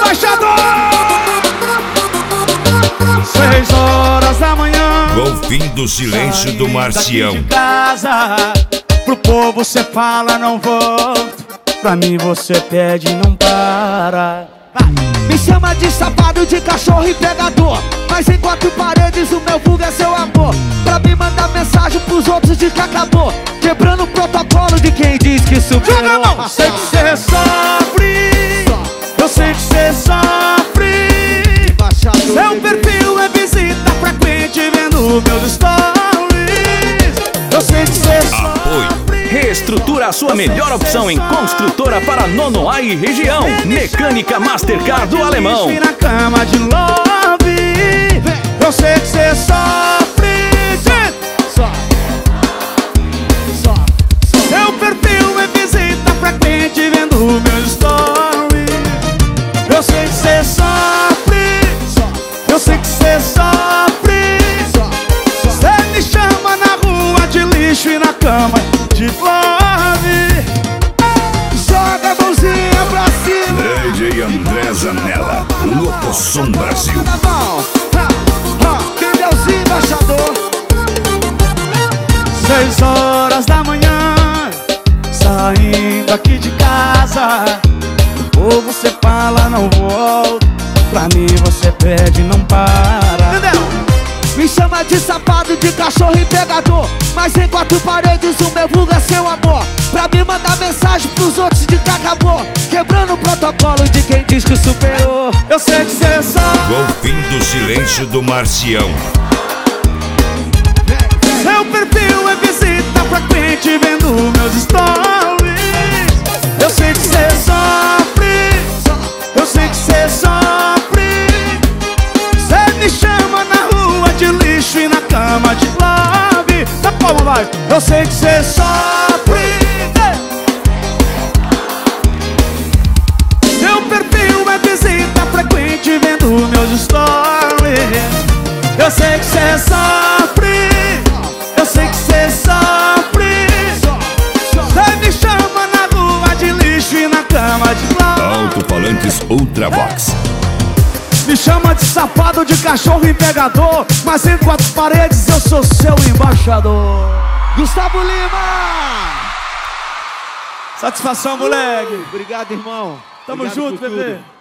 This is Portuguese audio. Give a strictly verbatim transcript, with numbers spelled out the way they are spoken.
embaixador. Seis horas da manhã, Golfinho do silêncio do Marcião. de casa, pro povo cê fala não volto, pra mim você pede e não para. Me chama de safado, de cachorro e pegador, mas em quatro paredes o meu vulgo é seu amor. Pra me mandar mensagem pros outros de que acabou, quebrando o protocolo de quem diz que superou. Eu sei que cê sofre, eu sei que cê sofre. Seu perfil é visita frequente vendo meus stories. Eu sei que cê sofre. Reestrutura a sua melhor opção em construtora para Nonoai e região. Mecânica Mastercard do Alemão. Na cama de love. Eu sei que cê sofre. Seu perfil é visita frequente vendo meus stories. Eu sei que cê sofre. Eu sei que cê sofre. Cê me chama na rua de lixo e na cama de love. Joga a mãozinha pra cima. D J André Zanella, Locosom Brasil. Tá bom. Pneuzinho embaixador. Seis horas da manhã, saindo aqui de casa, ou você fala não volto, pra mim você pede e não para. Entendeu? Me chama de safado, de cachorro e pegador, mas em quatro paredes o meu vulgo é seu amor. Pra me mandar mensagem pros outros de que acabou, quebrando o protocolo de quem diz que superou. Eu sei que cê sofre. Golfinho do silêncio do Marcião. Seu perfil é visita frequente vendo meus stories. Eu sei que cê sofre. Eu sei que cê sofre. Cê me chama na rua de lixo e na cama de love. Tá como vai? Eu sei que cê sofre. Seu perfil é visita frequente vendo meus stories. Eu sei que cê sofre. Eu sei que cê sofre. Cê me chama na rua de lixo e na cama de love. Alto-falantes Ultravox. Me chama de safado, de cachorro e pegador, mas em quatro paredes eu sou seu embaixador. Gustavo Lima. Satisfação, moleque. Obrigado, irmão. Tamo Obrigado junto, por bebê. tudo.